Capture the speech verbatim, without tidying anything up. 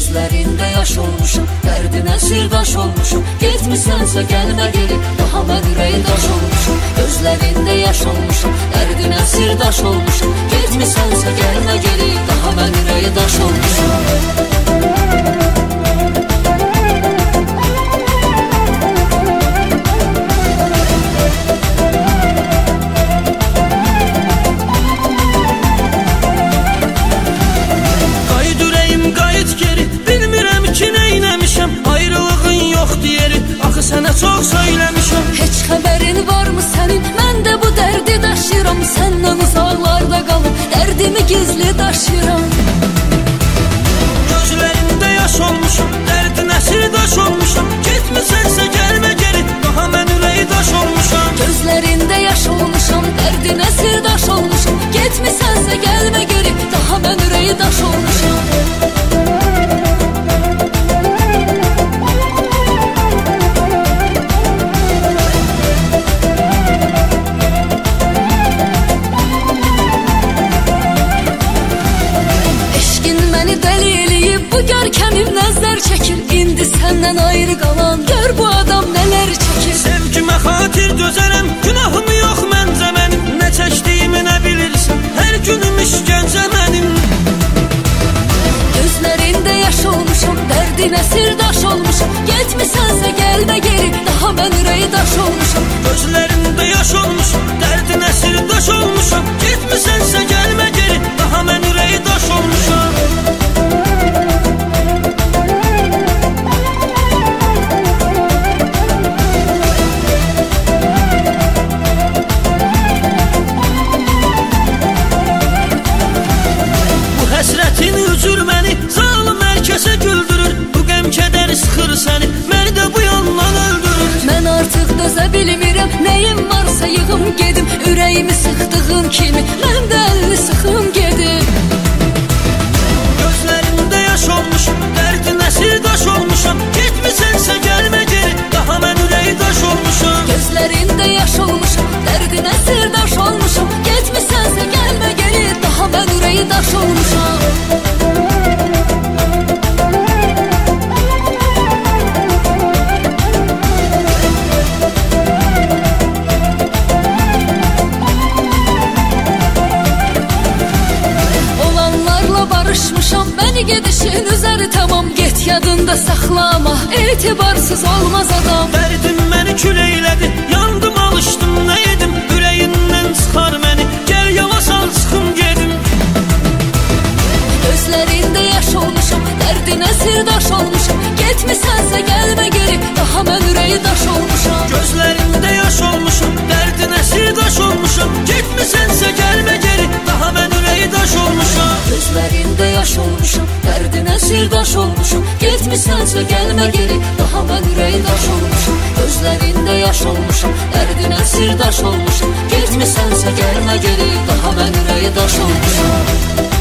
Gözlərində yaş olmuşam, dərdinə sirdaş olmuşam. Getmisənsə gəlmə geri, daha mən ürəyi daş olmuşam. Gözlərində yaş olmuşam, dərdinə sirdaş olmuşam. Getmisənsə gəlmə geri, daha mən ürəyi daş olmuşam. Sənə çox söyləmişəm. Heç xəbərin varmı sənin? Mən də bu dərdi daşıyıram. Səndən uzaqlarda qalıb dərdimi gizli daşıyıram. Gözlərində yaş olmuşam, dərdinə sirdaş olmuşam. Getmisənsə gəlmə geri, daha mən ürəyi daş olmuşam. Gözlərində yaş olmuşam, dərdinə sirdaş olmuşam. Getmisənsə gəlmə geri, daha mən ürəyi daş olmuşam. Görkəmim nəzər çəkir, indi səndən ayrı qalan. Gör bu adam nələr çəkir. Sevgimə xatir dözərəm, günahım yox məncə mənim. Nə çəkdiyimi nə bilirsən, hər günüm işgəncə mənim. Gözlərində yaş olmuşam, dərdinə sirdaş olmuşam. Getmisənsə gəlmə geri, daha mən ürəyi daş olmuşam. Gözlərində yaş olmuşam, dərdinə sirdaş olmuşam. Getmisənsə gəlmə geri, daha mən ürəyi daş olmuşam. Həsrətin üzür məni, zalım hər kəsə güldürür. Bu qəm kədəri sıxır səni, məni də bu yandan öldürür. Mən artıq dözə bilmirəm, nəyim varsa yığım gedim. Ürəyimi sıxdığım kimi, mən də əlini sıxım gedim. Gözlərində yaş olmuşam, dərdinə sirdaş olmuşam. Getmisənsə gəlmə geri, daha mən ürəyi daş olmuşam. Gözlərində yaş olmuşam, dərdinə sirdaş olmuşam. Getmisənsə gəlmə geri, daha mən ürəyi daş olmuşam. Olanlarla barışmışam, məni gedişin üzəri tamam. Get yadında saxlama, etibarsız olmaz adam. Dərdim məni küləklədi, yandım alışdım, nə edim? Ürəyindən çıxar məni, gəl yola sal çıxım gedim. Gözlərində yaş olmuşam, dərdinə sirdaş olmuşam. Getmisənsə gəlmə geri, daha mən ürəyi daş olmuşam. Gözlərində yaş olmuşam, dərdinə sirdaş olmuşam. Getmisənsə gəlmə geri, daha mən ürəyi daş olmuşam. Gözlərində yaş olmuşam, dərdinə sirdaş olmuşam. Getmisənsə gəlmə geri, daha mən ürəyi daş olmuşam. Gözlərində yaş olmuşam, dərdinə sirdaş olmuşam. Getmisənsə gəlmə geri, daha mən ürəyi daş olmuşam.